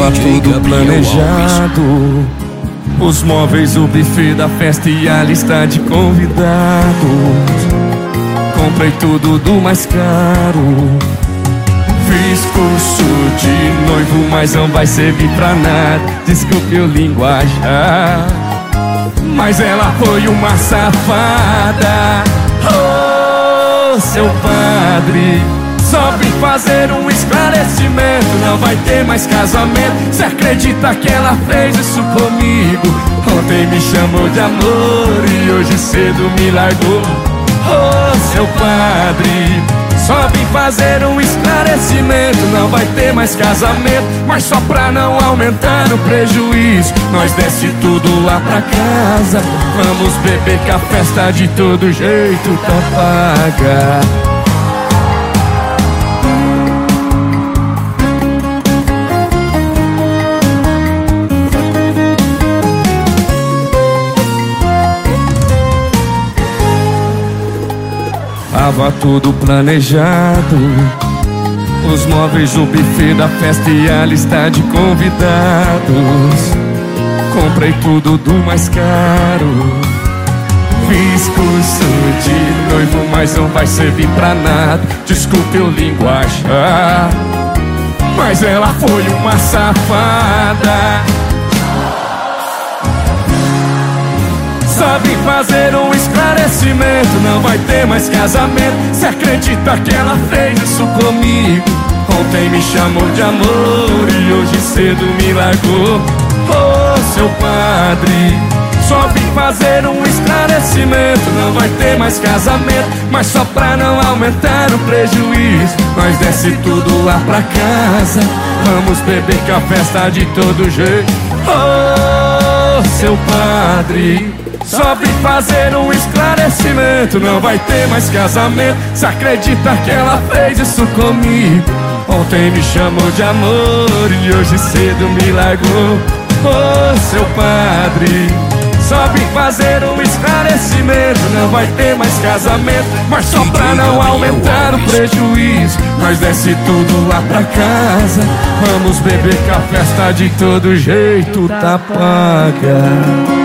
Tava tudo planejado, os móveis, o buffet da festa e a lista de convidados. Comprei tudo do mais caro. Fiz curso de noivo, mas não vai servir pra nada. Desculpe o linguajar, mas ela foi uma safada. Oh, seu padre, só vim fazer um esclarecimento. Não vai ter mais casamento. Cê acredita que ela fez isso comigo? Ontem me chamou de amor e hoje cedo me largou. Oh, seu padre, só vim fazer um esclarecimento. Não vai ter mais casamento, mas só pra não aumentar o prejuízo, nós desce tudo lá pra casa. Vamos beber que a festa de todo jeito tá paga. Tava tudo planejado, os móveis, o buffet da festa e a lista de convidados. Comprei tudo do mais caro. Fiz curso de noivo, mas não vai servir pra nada. Desculpe o linguajar, mas ela foi uma safada. Só vim fazer um esclarecimento. Não vai ter mais casamento. Cê acredita que ela fez isso comigo? Ontem me chamou de amor e hoje cedo me largou. Oh, seu padre, só vim fazer um esclarecimento. Não vai ter mais casamento, mas só pra não aumentar o prejuízo, nós desce tudo lá pra casa. Vamos beber que a festa de todo jeito. Oh, seu padre, só vim fazer um esclarecimento. Não vai ter mais casamento. Cê acredita que ela fez isso comigo? Ontem me chamou de amor e hoje cedo me largou. Oh, seu padre, só vim fazer um esclarecimento. Não vai ter mais casamento, mas só pra não aumentar o prejuízo, nós desce tudo lá pra casa. Vamos beber que a festa de todo jeito tá paga.